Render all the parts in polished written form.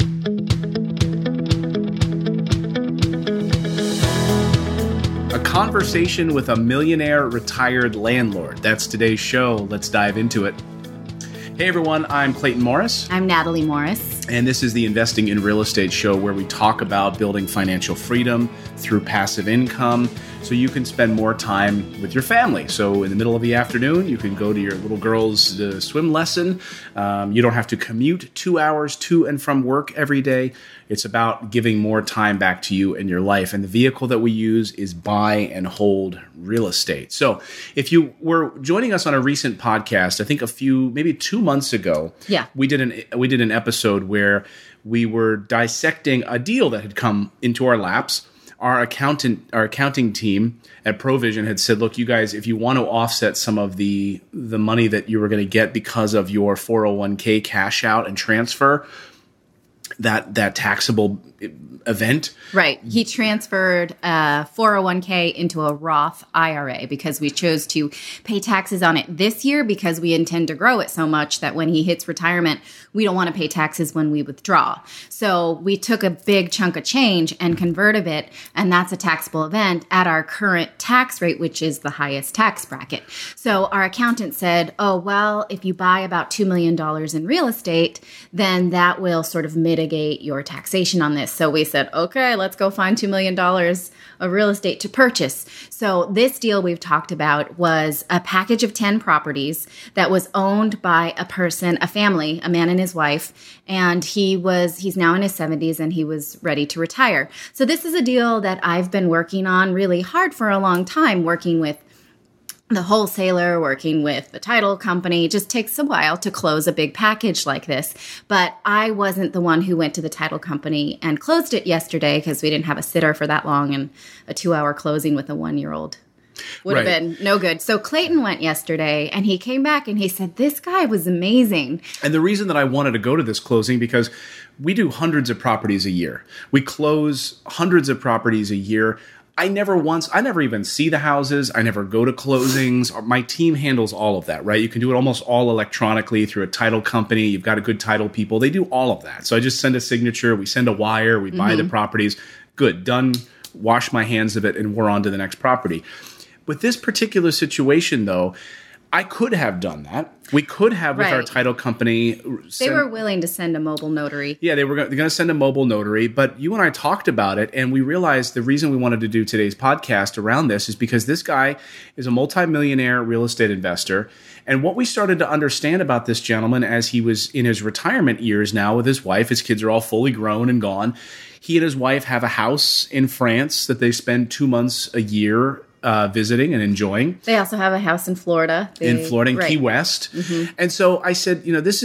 A conversation with a millionaire retired landlord. That's today's show. Let's dive into it. Hey everyone, I'm Clayton Morris. I'm Natalie Morris. And this is the Investing in Real Estate show where we talk about building financial freedom through passive income so you can spend more time with your family. So in the middle of the afternoon, you can go to your little girl's swim lesson. You don't have to commute 2 hours to and from work every day. It's about giving more time back to you in your life. And the vehicle that we use is buy and hold real estate. So if you were joining us on a recent podcast, I think maybe 2 months ago, we did an episode where we were dissecting a deal that had come into our laps. Our accounting team at Provision had said, look, you guys, if you want to offset some of the money that you were going to get because of your 401k cash out and transfer, that taxable event. Right. He transferred a 401k into a Roth IRA because we chose to pay taxes on it this year because we intend to grow it so much that when he hits retirement, we don't want to pay taxes when we withdraw. So we took a big chunk of change and converted it, and that's a taxable event at our current tax rate, which is the highest tax bracket. So our accountant said, oh, well, if you buy about $2 million in real estate, then that will sort of mitigate your taxation on this. So we said, okay, let's go find $2 million of real estate to purchase. So this deal we've talked about was a package of 10 properties that was owned by a person, a family, a man and his wife, and he's now in his 70s and he was ready to retire. So this is a deal that I've been working on really hard for a long time, working with the wholesaler, working with the title company. It just takes a while to close a big package like this. But I wasn't the one who went to the title company and closed it yesterday because we didn't have a sitter for that long, and a 2-hour closing with a 1-year-old would have been no good. So Clayton went yesterday and he came back and he said, this guy was amazing. And the reason that I wanted to go to this closing, because we do hundreds of properties a year. We close hundreds of properties a year. I never even see the houses. I never go to closings. My team handles all of that, right? You can do it almost all electronically through a title company. You've got a good title people. They do all of that. So I just send a signature. We send a wire. We buy the properties. Good, done. Wash my hands of it, and we're on to the next property. With this particular situation, though, I could have done that. We could have with our title company. They were willing to send a mobile notary. Yeah, they're going to send a mobile notary. But you and I talked about it, and we realized the reason we wanted to do today's podcast around this is because this guy is a multimillionaire real estate investor. And what we started to understand about this gentleman as he was in his retirement years now with his wife, his kids are all fully grown and gone. He and his wife have a house in France that they spend 2 months a year visiting and enjoying. They also have a house in Florida. In Key West. Mm-hmm. And so I said,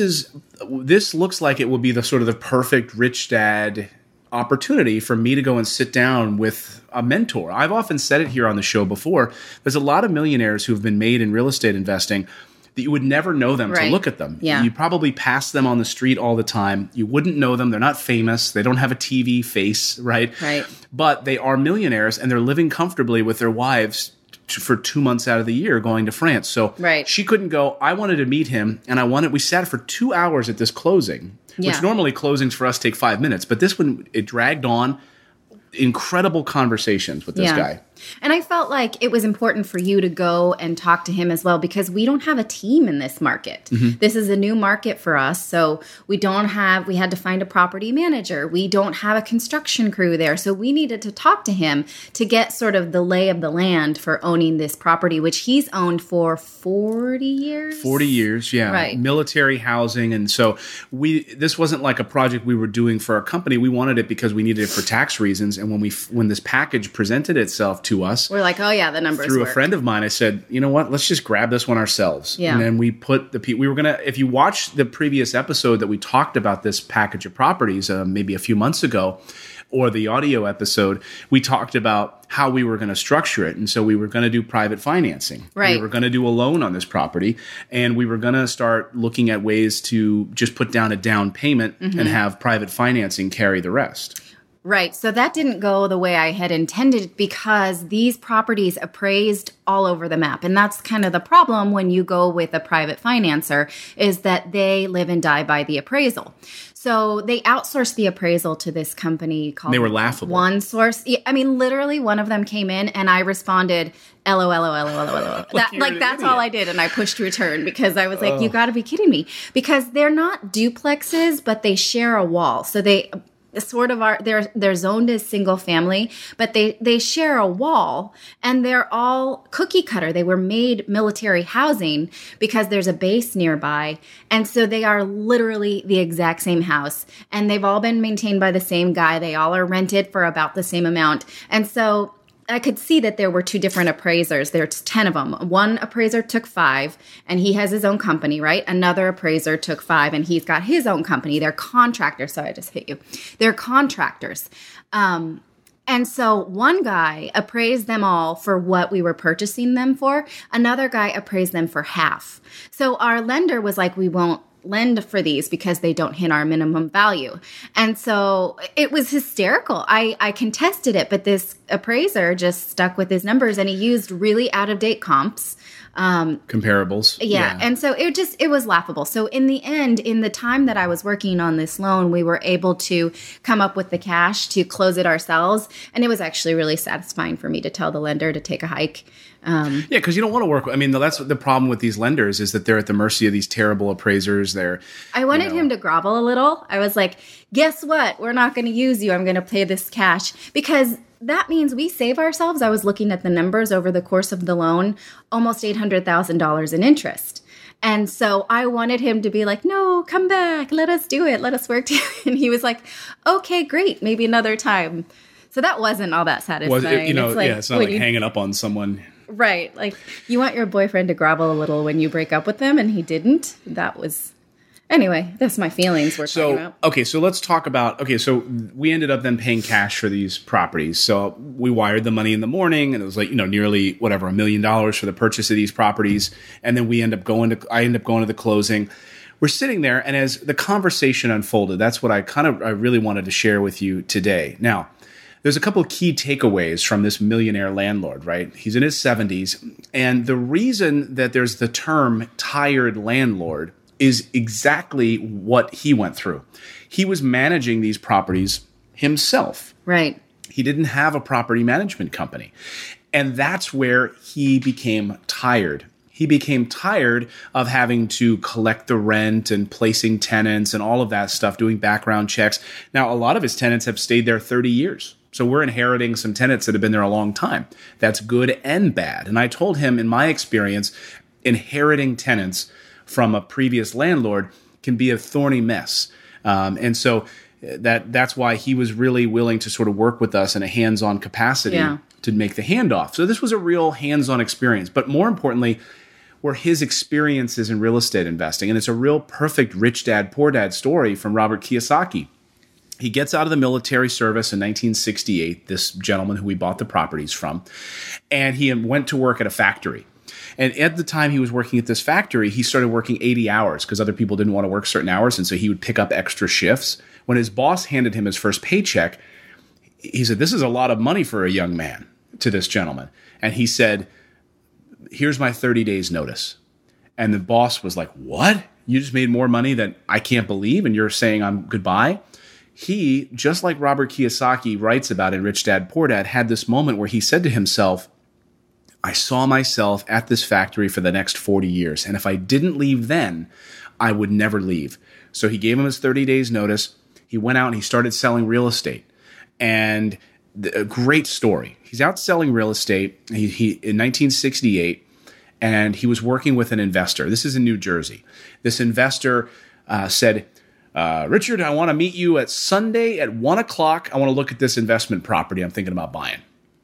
this looks like it will be the sort of the perfect rich dad opportunity for me to go and sit down with a mentor. I've often said it here on the show before. There's a lot of millionaires who have been made in real estate investing that you would never know them to look at them. Yeah. You probably pass them on the street all the time. You wouldn't know them. They're not famous. They don't have a TV face, right? Right. But they are millionaires, and they're living comfortably with their wives for 2 months out of the year going to France. So she couldn't go. I wanted to meet him, and we sat for 2 hours at this closing, which normally closings for us take 5 minutes. But this one, it dragged on. Incredible conversations with this guy. And I felt like it was important for you to go and talk to him as well, because we don't have a team in this market. Mm-hmm. This is a new market for us. So we had to find a property manager. We don't have a construction crew there. So we needed to talk to him to get sort of the lay of the land for owning this property, which he's owned for 40 years. 40 years, yeah. Right. Military housing. And so this wasn't like a project we were doing for our company. We wanted it because we needed it for tax reasons. And when this package presented itself to us, we're like, oh yeah, the numbers through work. A friend of mine, I said, you know what, let's just grab this one ourselves. Yeah. And then we put if you watch the previous episode that we talked about this package of properties maybe a few months ago, or the audio episode, we talked about how we were going to structure it. And so we were going to do private financing. Right. We were going to do a loan on this property, and we were going to start looking at ways to just put down a down payment and have private financing carry the rest. Right. So that didn't go the way I had intended because these properties appraised all over the map. And that's kind of the problem when you go with a private financer is that they live and die by the appraisal. So they outsourced the appraisal to this company called They were laughable. One Source. Yeah, I mean, literally one of them came in and I responded, LOL. That's all I did. And I pushed return because I was like, you got to be kidding me. Because they're not duplexes, but they share a wall. So they sort of are, they're zoned as single family, but they share a wall and they're all cookie cutter. They were made military housing because there's a base nearby. And so they are literally the exact same house and they've all been maintained by the same guy. They all are rented for about the same amount. And so I could see that there were two different appraisers. There's 10 of them. One appraiser took 5 and he has his own company, right? Another appraiser took 5 and he's got his own company. They're contractors. Sorry, I just hit you. They're contractors. And so one guy appraised them all for what we were purchasing them for. Another guy appraised them for half. So our lender was like, we won't lend for these because they don't hit our minimum value. And so it was hysterical. I contested it, but this appraiser just stuck with his numbers and he used really out-of-date comps. Comparables. Yeah. And so it was laughable. So in the end, in the time that I was working on this loan, we were able to come up with the cash to close it ourselves. And it was actually really satisfying for me to tell the lender to take a hike. Yeah, because you don't want to work. I mean, that's the problem with these lenders is that they're at the mercy of these terrible appraisers. I wanted him to grovel a little. I was like, guess what? We're not going to use you. I'm going to pay this cash because that means we save ourselves. I was looking at the numbers over the course of the loan, almost $800,000 in interest. And so I wanted him to be like, no, come back. Let us do it. Let us work together. And he was like, okay, great. Maybe another time. So that wasn't all that satisfying. It's not like hanging up on someone. Right. Like you want your boyfriend to grovel a little when you break up with them and he didn't. Anyway, that's my feelings we're talking about. Okay, so let's talk about, so we ended up then paying cash for these properties. So we wired the money in the morning and it was like, nearly $1 million for the purchase of these properties. And then I end up going to the closing. We're sitting there and as the conversation unfolded, that's what I really wanted to share with you today. Now, there's a couple of key takeaways from this millionaire landlord, right? He's in his 70s. And the reason that there's the term tired landlord is exactly what he went through. He was managing these properties himself. Right. He didn't have a property management company. And that's where he became tired. He became tired of having to collect the rent and placing tenants and all of that stuff, doing background checks. Now, a lot of his tenants have stayed there 30 years. So we're inheriting some tenants that have been there a long time. That's good and bad. And I told him, in my experience, inheriting tenants from a previous landlord can be a thorny mess. And so that's why he was really willing to sort of work with us in a hands-on capacity to make the handoff. So this was a real hands-on experience. But more importantly, were his experiences in real estate investing. And it's a real perfect rich dad, poor dad story from Robert Kiyosaki. He gets out of the military service in 1968, this gentleman who we bought the properties from, and he went to work at a factory. And at the time he was working at this factory, he started working 80 hours because other people didn't want to work certain hours, and so he would pick up extra shifts. When his boss handed him his first paycheck, he said, "This is a lot of money for a young man," to this gentleman. And he said, "Here's my 30 days notice." And the boss was like, "What? You just made more money than I can't believe, and you're saying I'm goodbye?" He, just like Robert Kiyosaki writes about in Rich Dad, Poor Dad, had this moment where he said to himself, I saw myself at this factory for the next 40 years. And if I didn't leave then, I would never leave. So he gave him his 30 days notice. He went out and he started selling real estate. And a great story. He's out selling real estate in 1968, and he was working with an investor. This is in New Jersey. This investor said, Richard, I want to meet you at Sunday at 1 o'clock. I want to look at this investment property I'm thinking about buying.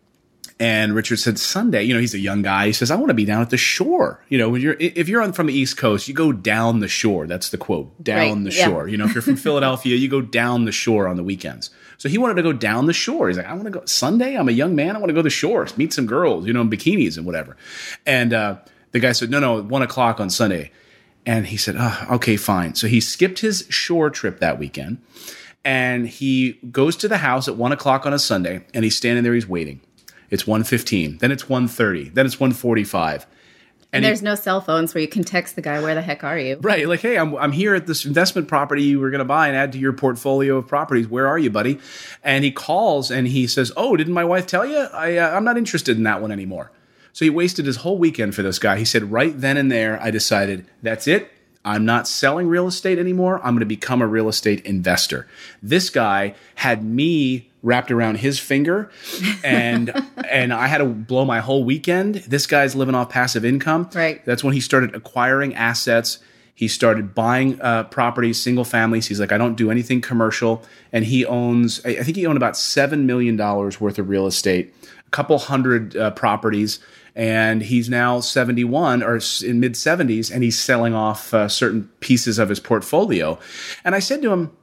And Richard said, Sunday, he's a young guy. He says, I want to be down at the shore. If you're from the East Coast, you go down the shore. That's the quote, down the shore. If you're from Philadelphia, you go down the shore on the weekends. So he wanted to go down the shore. He's like, I want to go Sunday. I'm a young man. I want to go to the shore, meet some girls, in bikinis and whatever. And the guy said, no, 1 o'clock on Sunday. And he said, okay, fine. So he skipped his shore trip that weekend. And he goes to the house at 1:00 on a Sunday, and he's standing there, he's waiting. It's 1:15, then it's 1:30, then it's 1:45. And there's no cell phones where you can text the guy, where the heck are you? Right. Like, hey, I'm here at this investment property you were going to buy and add to your portfolio of properties. Where are you, buddy? And he calls and he says, oh, didn't my wife tell you? I'm not interested in that one anymore. So he wasted his whole weekend for this guy. He said, right then and there, I decided, that's it. I'm not selling real estate anymore. I'm going to become a real estate investor. This guy had me wrapped around his finger, and I had to blow my whole weekend. This guy's living off passive income. Right. That's when he started acquiring assets. He started buying properties, single families. He's like, I don't do anything commercial. And he owns, I think he owned about $7 million worth of real estate, a couple hundred properties. And he's now 71 or in mid 70s, and he's selling off certain pieces of his portfolio. And I said to him,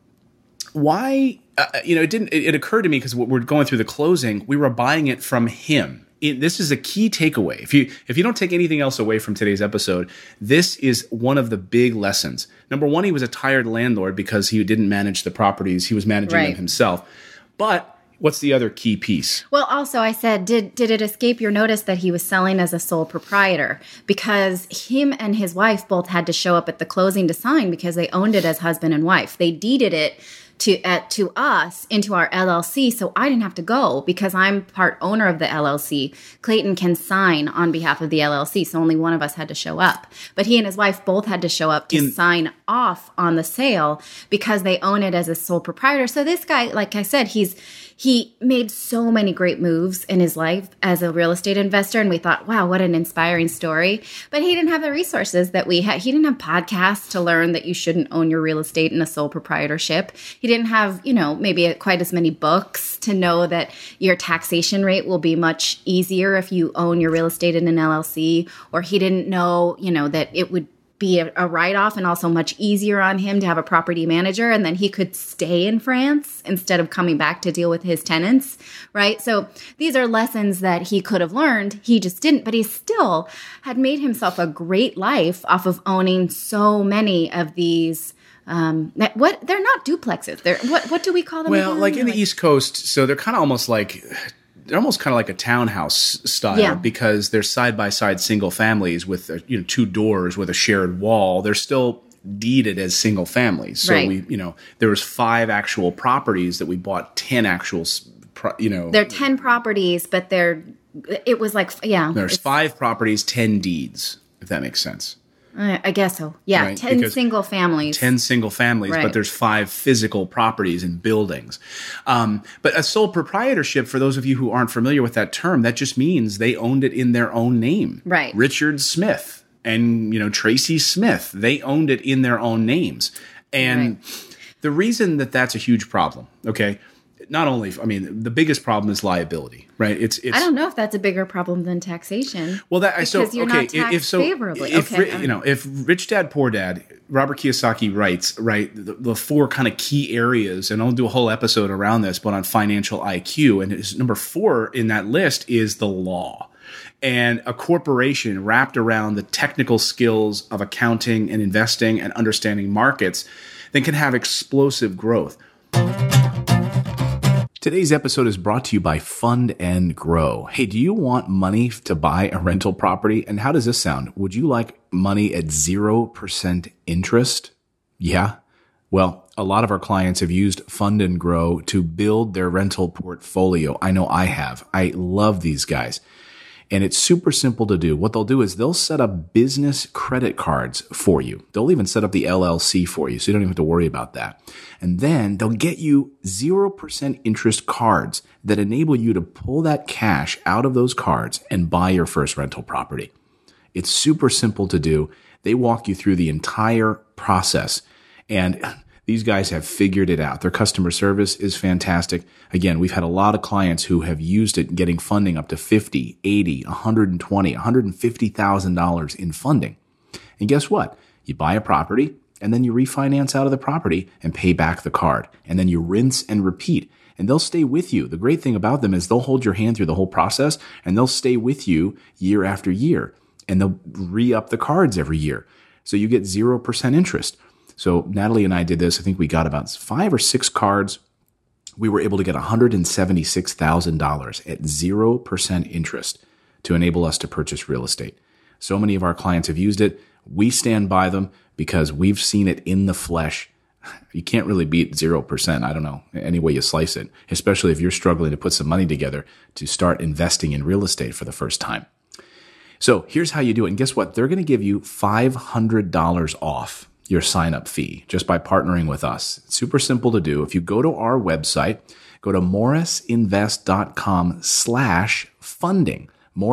why, it occurred to me because we're going through the closing, we were buying it from him. This is a key takeaway. If you don't take anything else away from today's episode, this is one of the big lessons. Number one, he was a tired landlord because he didn't manage the properties. He was managing them himself. But what's the other key piece? Well, also I said, did it escape your notice that he was selling as a sole proprietor? Because him and his wife both had to show up at the closing to sign because they owned it as husband and wife. They deeded it to us into our LLC, so I didn't have to go because I'm part owner of the LLC. Clayton can sign on behalf of the LLC, so only one of us had to show up. But he and his wife both had to show up to sign off on the sale because they own it as a sole proprietor. So this guy, like I said, he made so many great moves in his life as a real estate investor, and we thought, wow, what an inspiring story. But he didn't have the resources that we had. He didn't have podcasts to learn that you shouldn't own your real estate in a sole proprietorship. He didn't have, maybe quite as many books to know that your taxation rate will be much easier if you own your real estate in an LLC, or he didn't know, that it would be a write-off and also much easier on him to have a property manager, and then he could stay in France instead of coming back to deal with his tenants, right? So these are lessons that he could have learned. He just didn't, but he still had made himself a great life off of owning so many of these. They're not duplexes. What do we call them? Well, again? like in the East Coast, so they're kind of almost like. They're almost kind of like a townhouse style because they're side-by-side single families with two doors with a shared wall. They're still deeded as single families. So there was 5 actual properties that we bought 10 actual, They're 10 properties, but it was like, There's 5 properties, 10 deeds, if that makes sense. I guess so. Yeah, right? 10 single families. 10 single families, right. But there's 5 physical properties and buildings. But a sole proprietorship, for those of you who aren't familiar with that term, that just means they owned it in their own name. Right. Richard Smith and Tracy Smith, they owned it in their own names. And the reason that that's a huge problem, okay, not only, the biggest problem is liability, right? It's. I don't know if that's a bigger problem than taxation. Well, not taxed favorably. If Rich Dad Poor Dad, Robert Kiyosaki writes, right, the 4 kind of key areas, and I'll do a whole episode around this, but on financial IQ, and his number 4 in that list is the law. And a corporation wrapped around the technical skills of accounting and investing and understanding markets, then can have explosive growth. Today's episode is brought to you by Fund and Grow. Hey, do you want money to buy a rental property? And how does this sound? Would you like money at 0% interest? Yeah. Well, a lot of our clients have used Fund and Grow to build their rental portfolio. I know I have. I love these guys. And it's super simple to do. What they'll do is they'll set up business credit cards for you. They'll even set up the LLC for you, so you don't even have to worry about that. And then they'll get you 0% interest cards that enable you to pull that cash out of those cards and buy your first rental property. It's super simple to do. They walk you through the entire process. And these guys have figured it out. Their customer service is fantastic. Again, we've had a lot of clients who have used it getting funding up to $50, $80, $120, $150,000 in funding. And guess what? You buy a property and then you refinance out of the property and pay back the card. And then you rinse and repeat. And they'll stay with you. The great thing about them is they'll hold your hand through the whole process and they'll stay with you year after year. And they'll re-up the cards every year. So you get 0% interest. So Natalie and I did this. I think we got about 5 or 6 cards. We were able to get $176,000 at 0% interest to enable us to purchase real estate. So many of our clients have used it. We stand by them because we've seen it in the flesh. You can't really beat 0%. I don't know, any way you slice it, especially if you're struggling to put some money together to start investing in real estate for the first time. So here's how you do it. And guess what? They're going to give you $500 off your sign-up fee just by partnering with us. It's super simple to do. If you go to our website, go to morrisinvest.com/funding,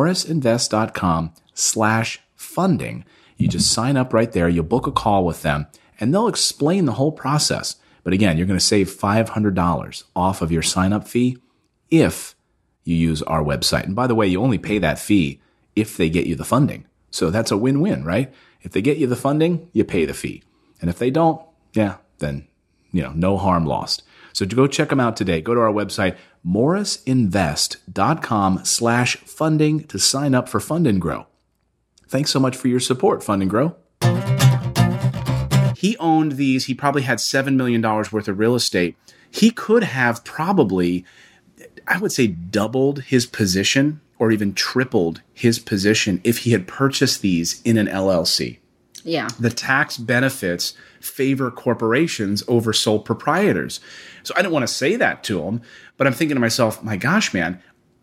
morrisinvest.com/funding. You just sign up right there. You'll book a call with them and they'll explain the whole process. But again, you're going to save $500 off of your sign-up fee if you use our website. And by the way, you only pay that fee if they get you the funding. So that's a win-win, right? If they get you the funding, you pay the fee. And if they don't, then, no harm lost. So to go check them out today, go to our website, morrisinvest.com/funding to sign up for Fund and Grow. Thanks so much for your support, Fund and Grow. He owned these. He probably had $7 million worth of real estate. He could have probably, I would say, doubled his position or even tripled his position if he had purchased these in an LLC. Yeah. The tax benefits favor corporations over sole proprietors. So I didn't want to say that to him, but I'm thinking to myself, my gosh, man,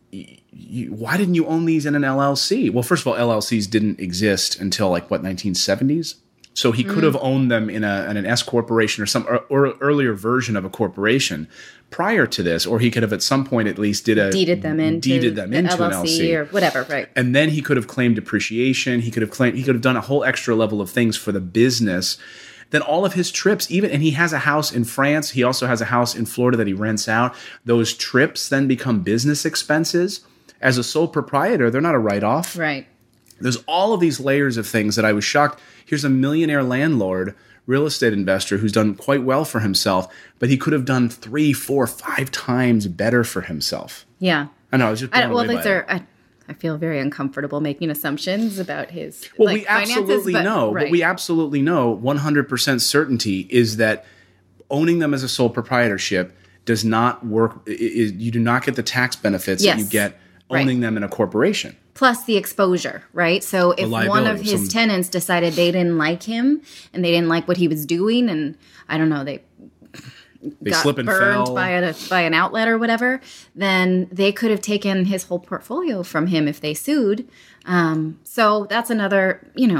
why didn't you own these in an LLC? Well, first of all, LLCs didn't exist until 1970s. So he could have owned them in an S corporation or some or earlier version of a corporation prior to this, or he could have at some point at least deeded them into an LLC or whatever, right? And then he could have claimed depreciation. He could have done a whole extra level of things for the business. Then all of his trips, and he has a house in France. He also has a house in Florida that he rents out. Those trips then become business expenses. As a sole proprietor, they're not a write-off. Right. There's all of these layers of things that I was shocked. Here's a millionaire landlord, real estate investor who's done quite well for himself, but he could have done 3, 4, 5 times better for himself. Yeah. I know. I was just blown away by it. I feel very uncomfortable making assumptions about his we absolutely know. Right. What we absolutely know, 100% certainty, is that owning them as a sole proprietorship does not work. You do not get the tax benefits that you get owning them in a corporation. Plus the exposure, right? So if one of his tenants decided they didn't like him and they didn't like what he was doing, and I don't know, they got slip and burned fell by an outlet or whatever, then they could have taken his whole portfolio from him if they sued. So that's another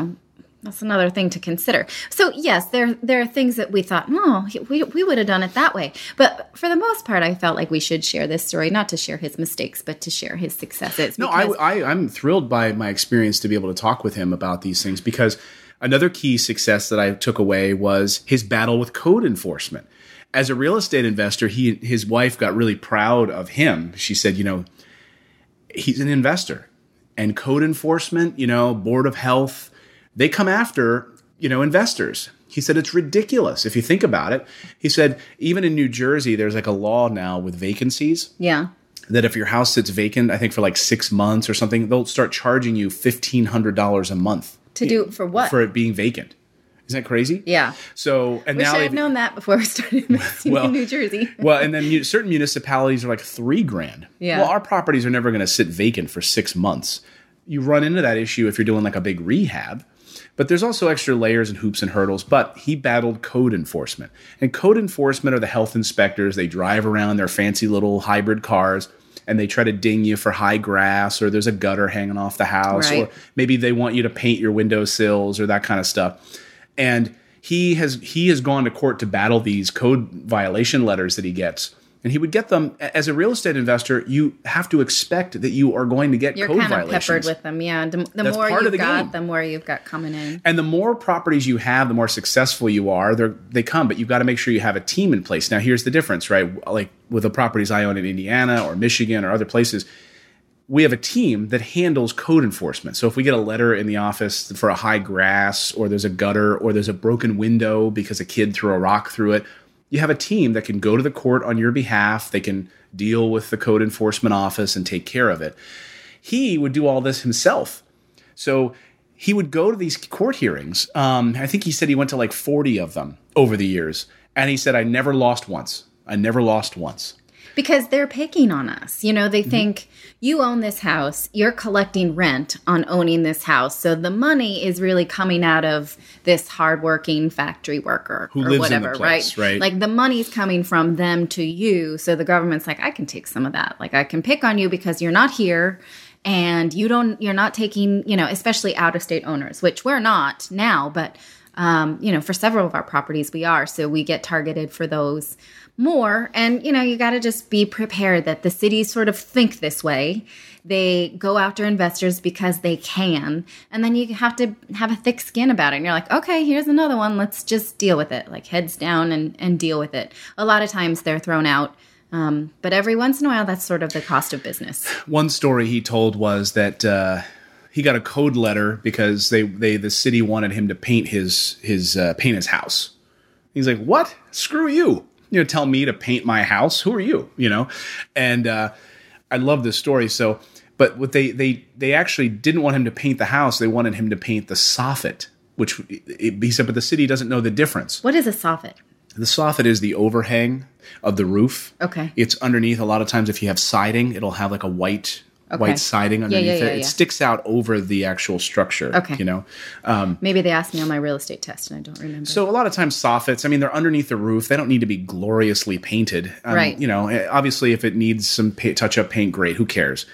thing to consider. So yes, there are things that we thought, no, we would have done it that way. But for the most part, I felt like we should share this story, not to share his mistakes, but to share his successes. No, I'm thrilled by my experience to be able to talk with him about these things, because another key success that I took away was his battle with code enforcement. As a real estate investor, his wife got really proud of him. She said, he's an investor, and code enforcement, Board of Health, they come after, investors. He said, it's ridiculous if you think about it. He said, even in New Jersey, there's a law now with vacancies. Yeah. That if your house sits vacant, I think for 6 months or something, they'll start charging you $1,500 a month. To do for what? For it being vacant. Isn't that crazy? Yeah. So, and wish now I had known that before we started investing in New Jersey. And then certain municipalities are $3,000. Yeah. Well, our properties are never going to sit vacant for 6 months. You run into that issue if you're doing a big rehab. But there's also extra layers and hoops and hurdles. But he battled code enforcement. And code enforcement are the health inspectors. They drive around their fancy little hybrid cars, and they try to ding you for high grass, or there's a gutter hanging off the house, right. Or maybe they want you to paint your windowsills or that kind of stuff. And he has gone to court to battle these code violation letters that he gets. And he would get them. As a real estate investor, you have to expect that you are going to get code violations. You're kind of peppered with them, yeah. The more you've got, the more you've got coming in. And the more properties you have, the more successful you are. They come, but you've got to make sure you have a team in place. Now, here's the difference, right? With the properties I own in Indiana or Michigan or other places, we have a team that handles code enforcement. So if we get a letter in the office for a high grass, or there's a gutter, or there's a broken window because a kid threw a rock through it, you have a team that can go to the court on your behalf. They can deal with the code enforcement office and take care of it. He would do all this himself. So he would go to these court hearings. I think he said he went to like 40 of them over the years. And he said, I never lost once. I never lost once. Because they're picking on us. You know, they think you own this house, you're collecting rent on owning this house. So the money is really coming out of this hardworking factory worker who or lives whatever, in the place, right? Like the money's coming from them to you. So the government's like, I can take some of that. Like I can pick on you because you're not here and you're not taking, you know, especially out of state owners, which we're not now, but you know, for several of our properties we are. So we get targeted for those more. And, you know, you got to just be prepared that the cities sort of think this way. They go after investors because they can. And then you have to have a thick skin about it. And you're like, okay, here's another one. Let's just deal with it. Like heads down and deal with it. A lot of times they're thrown out. But every once in a while, that's sort of the cost of business. One story he told was that he got a code letter because the city wanted him to paint his house. He's like, what? Screw you. You know, tell me to paint my house. Who are you? You know? And I love this story. So, but what they actually didn't want him to paint the house. They wanted him to paint the soffit, which he said, but the city doesn't know the difference. What is a soffit? The soffit is the overhang of the roof. Okay. It's underneath. A lot of times if you have siding, it'll have like a white siding underneath it. It sticks out over the actual structure. Okay. You know? Maybe they asked me on my real estate test and I don't remember. So a lot of times soffits, I mean, they're underneath the roof. They don't need to be gloriously painted. Right. You know, obviously if it needs some touch-up paint, great. Who cares?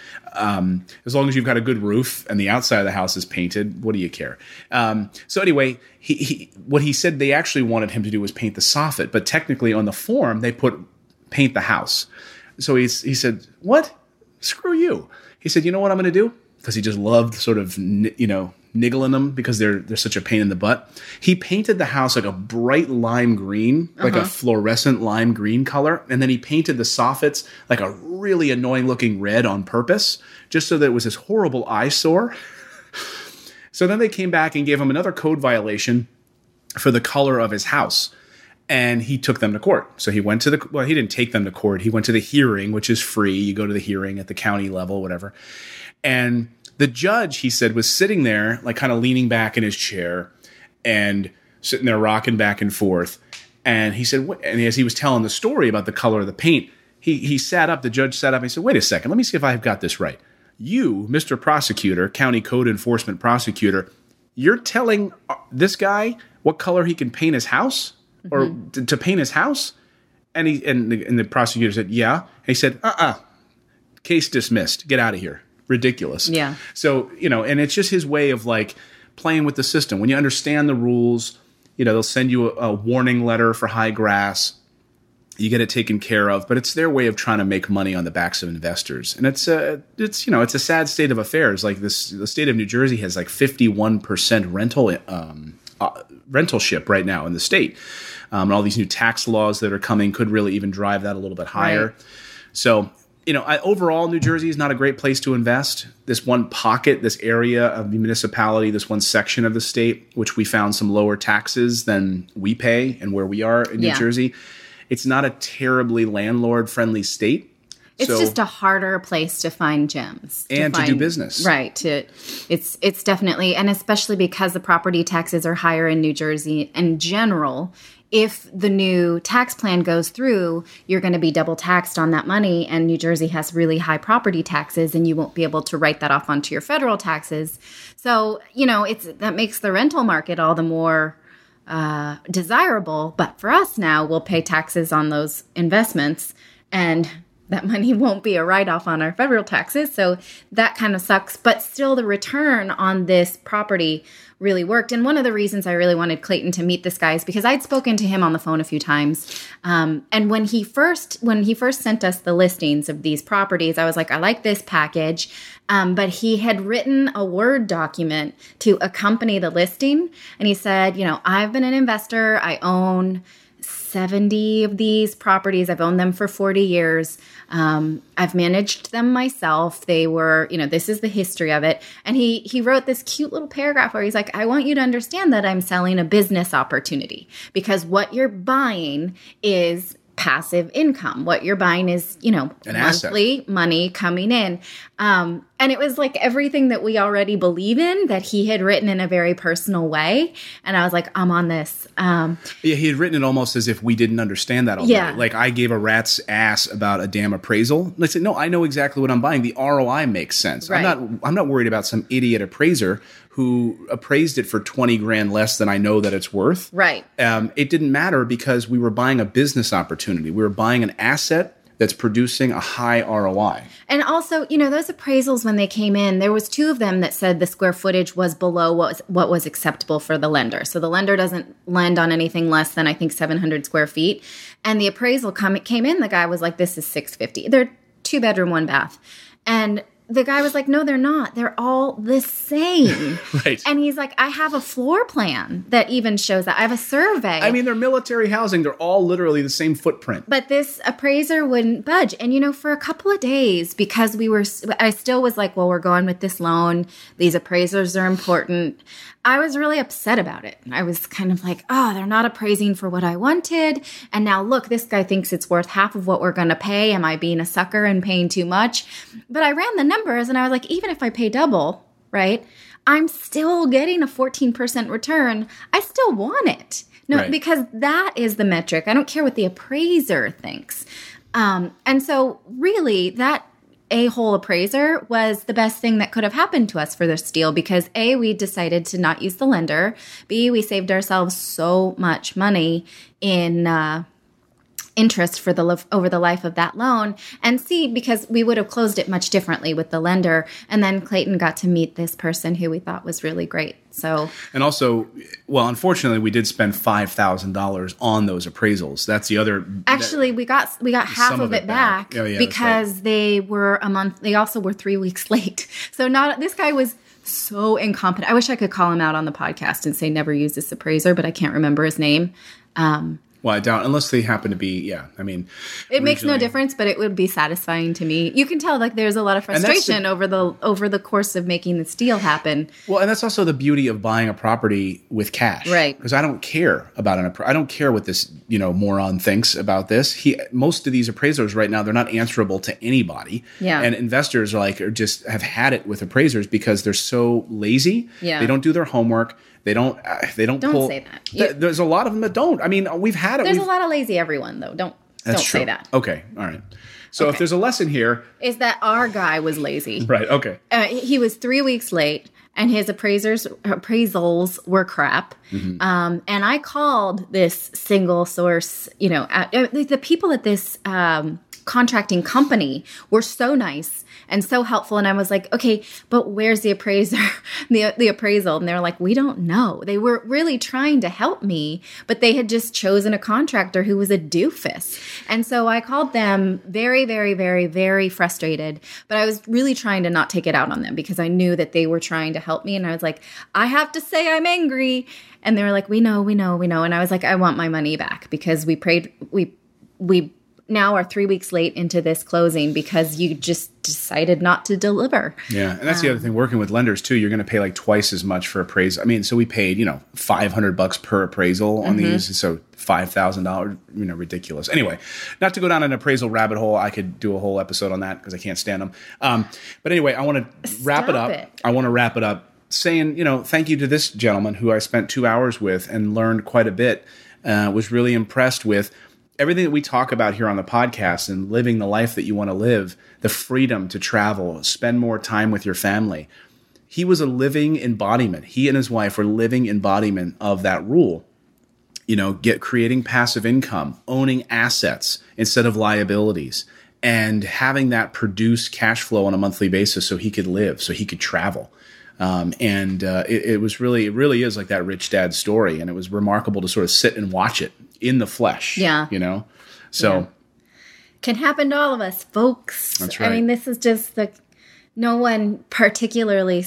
As long as you've got a good roof and the outside of the house is painted, what do you care? So anyway, what he said they actually wanted him to do was paint the soffit. But technically on the form, they put paint the house. So he said, what? Screw you. He said, you know what I'm going to do? Because he just loved sort of, you know, niggling them because they're such a pain in the butt. He painted the house like a bright lime green, like a fluorescent lime green color. And then he painted the soffits like a really annoying looking red on purpose, just so that it was this horrible eyesore. So then they came back and gave him another code violation for the color of his house. And he took them to court. So he went to he didn't take them to court. He went to the hearing, which is free. You go to the hearing at the county level, whatever. And the judge, he said, was sitting there, like kind of leaning back in his chair and sitting there rocking back and forth. And he said, and as he was telling the story about the color of the paint, he sat up, the judge sat up and he said, wait a second, let me see if I've got this right. You, Mr. Prosecutor, County Code Enforcement Prosecutor, you're telling this guy what color he can paint his house? Or to paint his house? And the prosecutor said, yeah. And he said, case dismissed. Get out of here. Ridiculous. Yeah. So, you know, and it's just his way of like playing with the system. When you understand the rules, you know, they'll send you a warning letter for high grass. You get it taken care of, but it's their way of trying to make money on the backs of investors. And it's you know, it's a sad state of affairs. Like the state of New Jersey has like 51% rentalship right now in the state. And all these new tax laws that are coming could really even drive that a little bit higher. Right. So, you know, overall, New Jersey is not a great place to invest. This one pocket, this area of the municipality, this one section of the state, which we found some lower taxes than we pay and where we are in New Jersey. It's not a terribly landlord-friendly state. It's just a harder place to find gems. To do business. Right. It's definitely, and especially because the property taxes are higher in New Jersey in general. If the new tax plan goes through, you're going to be double taxed on that money, and New Jersey has really high property taxes, and you won't be able to write that off onto your federal taxes. So, you know, that makes the rental market all the more desirable. But for us now, we'll pay taxes on those investments, and that money won't be a write-off on our federal taxes. So that kind of sucks. But still, the return on this property really worked. And one of the reasons I really wanted Clayton to meet this guy is because I'd spoken to him on the phone a few times. And when he first sent us the listings of these properties, I was like, I like this package. But he had written a Word document to accompany the listing. And he said, you know, I've been an investor. I own 70 of these properties. I've owned them for 40 years. I've managed them myself. They were, you know, this is the history of it. And he wrote this cute little paragraph where he's like, I want you to understand that I'm selling a business opportunity because what you're buying is passive income. What you're buying is, An monthly money coming in. And it was like everything that we already believe in that he had written in a very personal way. And I was like, I'm on this. Yeah, he had written it almost as if we didn't understand that already. Yeah. Like I gave a rat's ass about a damn appraisal. I said, no, I know exactly what I'm buying. The ROI makes sense. Right. I'm not worried about some idiot appraiser who appraised it for 20 grand less than I know that it's worth. Right. It didn't matter because we were buying a business opportunity. We were buying an asset that's producing a high ROI. And also, those appraisals, when they came in, there was 2 of them that said the square footage was below what was acceptable for the lender. So the lender doesn't lend on anything less than, I think, 700 square feet. And the appraisal came in, the guy was like, this is 650. They're 2-bedroom, 1 bath. And the guy was like, no, they're not. They're all the same. Right. And he's like, I have a floor plan that even shows that. I have a survey. I mean, they're military housing. They're all literally the same footprint. But this appraiser wouldn't budge. And, for a couple of days, because I still was like, well, we're going with this loan. These appraisers are important. I was really upset about it. I was kind of like, oh, they're not appraising for what I wanted. And now look, this guy thinks it's worth half of what we're going to pay. Am I being a sucker and paying too much? But I ran the numbers and I was like, even if I pay double, right, I'm still getting a 14% return. I still want it. No, Right. Because that is the metric. I don't care what the appraiser thinks. And so really that a-hole appraiser was the best thing that could have happened to us for this deal because A, we decided to not use the lender. B, we saved ourselves so much money in interest for over the life of that loan. And C, because we would have closed it much differently with the lender. And then Clayton got to meet this person who we thought was really great. So, and also, well, unfortunately, we did spend $5,000 on those appraisals. That's the other. Actually, we got half some of it back Oh, yeah, because they were a month. They also were 3 weeks late. So this guy was so incompetent. I wish I could call him out on the podcast and say never use this appraiser, but I can't remember his name. Well, I doubt, unless they happen to be, I mean. It makes no difference, but it would be satisfying to me. You can tell there's a lot of frustration over the course of making this deal happen. Well, and that's also the beauty of buying a property with cash. Right. Because I don't care about I don't care what this, moron thinks about this. Most of these appraisers right now, they're not answerable to anybody. Yeah. And investors are just have had it with appraisers because they're so lazy. Yeah. They don't do their homework. They don't Don't pull. say that. There's a lot of them that don't. I mean, we've had it. There's a lot of lazy everyone, though. Don't true. say that. Okay. All right. So if there's a lesson here. Is that our guy was lazy. Right. Okay. He was 3 weeks late, and his appraisals were crap. Mm-hmm. And I called this single source, the people at this contracting company were so nice and so helpful. And I was like, okay, but where's the appraiser, the appraisal? And they're like, we don't know. They were really trying to help me, but they had just chosen a contractor who was a doofus. And so I called them very, very, very, very frustrated, but I was really trying to not take it out on them because I knew that they were trying to help me. And I was like, I have to say I'm angry. And they were like, we know. And I was like, I want my money back because we now are 3 weeks late into this closing because you just decided not to deliver. Yeah. And that's the other thing, working with lenders too, you're going to pay like twice as much for appraisal. I mean, so we paid, $500 per appraisal on these. So $5,000, ridiculous. Anyway, not to go down an appraisal rabbit hole. I could do a whole episode on that because I can't stand them. But anyway, I want to wrap it up. I want to wrap it up saying, thank you to this gentleman who I spent 2 hours with and learned quite a bit. Was really impressed with everything that we talk about here on the podcast and living the life that you want to live, the freedom to travel, spend more time with your family. He was a living embodiment. He and his wife were living embodiment of that rule. Creating passive income, owning assets instead of liabilities, and having that produce cash flow on a monthly basis so he could live, so he could travel. It really is like that rich dad story. And it was remarkable to sort of sit and watch it in the flesh. Yeah. So can happen to all of us, folks. That's right. I mean, this is just no one particularly,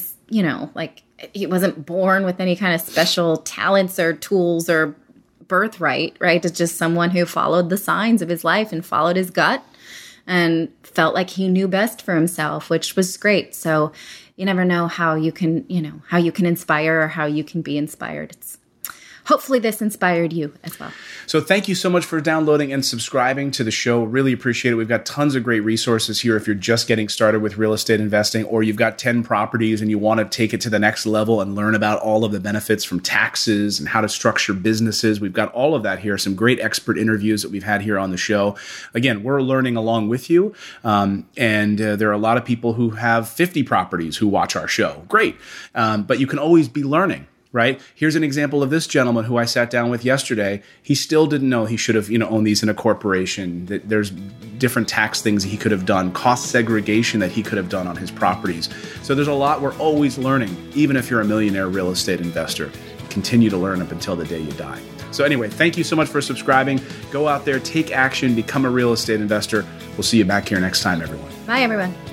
he wasn't born with any kind of special talents or tools or birthright, right? It's just someone who followed the signs of his life and followed his gut and felt like he knew best for himself, which was great. So you never know how you can inspire or how you can be inspired. It's hopefully this inspired you as well. So thank you so much for downloading and subscribing to the show. Really appreciate it. We've got tons of great resources here if you're just getting started with real estate investing, or you've got 10 properties and you want to take it to the next level and learn about all of the benefits from taxes and how to structure businesses. We've got all of that here. Some great expert interviews that we've had here on the show. Again, we're learning along with you. And there are a lot of people who have 50 properties who watch our show. Great. But you can always be learning. Right? Here's an example of this gentleman who I sat down with yesterday. He still didn't know he should have, owned these in a corporation. That there's different tax things he could have done, cost segregation that he could have done on his properties. So there's a lot we're always learning, even if you're a millionaire real estate investor. Continue to learn up until the day you die. So anyway, thank you so much for subscribing. Go out there, take action, become a real estate investor. We'll see you back here next time, everyone. Bye, everyone.